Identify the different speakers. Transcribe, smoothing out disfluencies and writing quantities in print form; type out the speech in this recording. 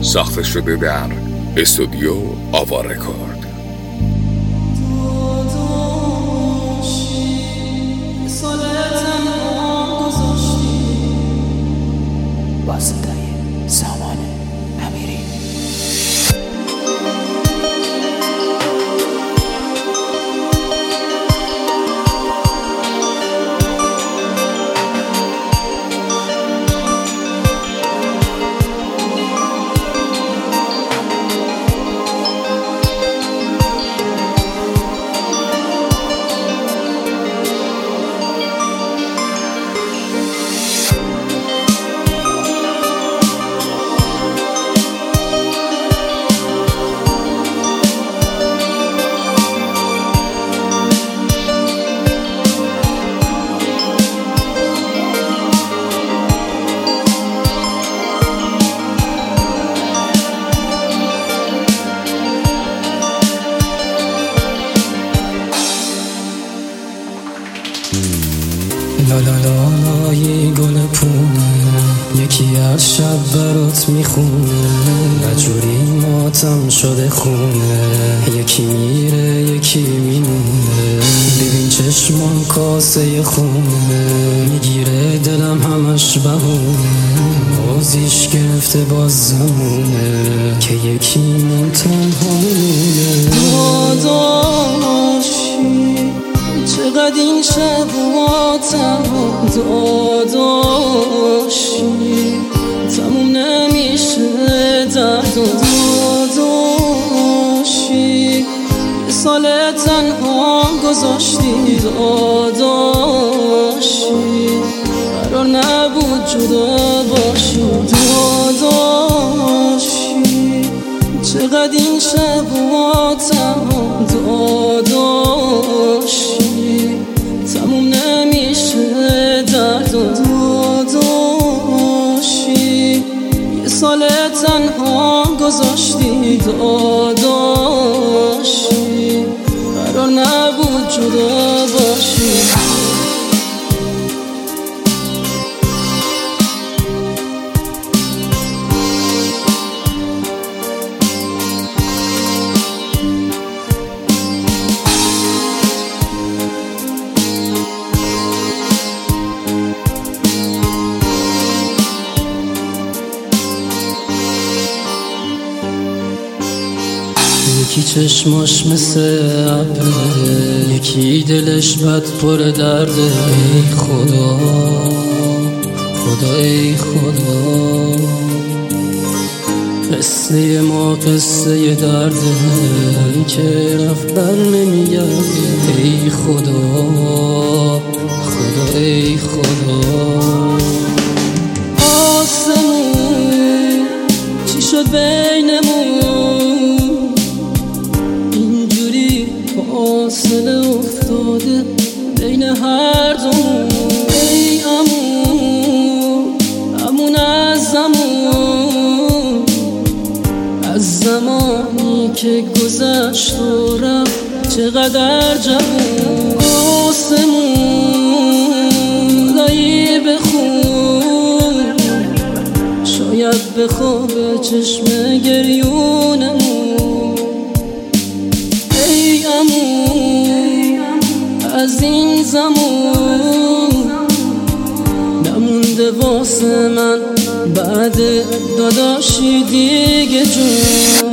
Speaker 1: ساخته شده در استودیو آوا رکورد.
Speaker 2: لالالالای گل پونه یکی از شب برات میخونه، نجوری ماتم شده خونه، یکی میره یکی میمونه. ببین چشمان کاسه خونه میگیره، دلم همش بهونه، بازیش گرفته باز زمونه که یکی من تنها میمونه.
Speaker 3: داداشی چقدر این شبها تنها، داداشی تموم نمیشه درد. داداشی یه سال تنها گذاشتی، داداشی قرار نبود جدا باشی. داداشی چقدر این شبها تنها، داداشی تموم نمیشه درد. داداشی یه سال تنها گذاشتی، داداشی قرار نبود جدا باشی.
Speaker 2: یکی چشماش مثل ابره، یکی دلش بد پر درده. ای خدا خدا ای خدا، قصه ما قصه درده که رفت بر نمیگرده. ای خدا خدا ای خدا.
Speaker 3: آسمون چی شد بینمون، اینجوری فاصله افتاده بین هر دومون. ای امون از زمانی که گذشت و رفت چقدر جوون. آسمون لایی بخون، شاید بخوابه چشم گریونمون. ای امون از این زمان نمونده واسه من بعد داداشی دیگه جون.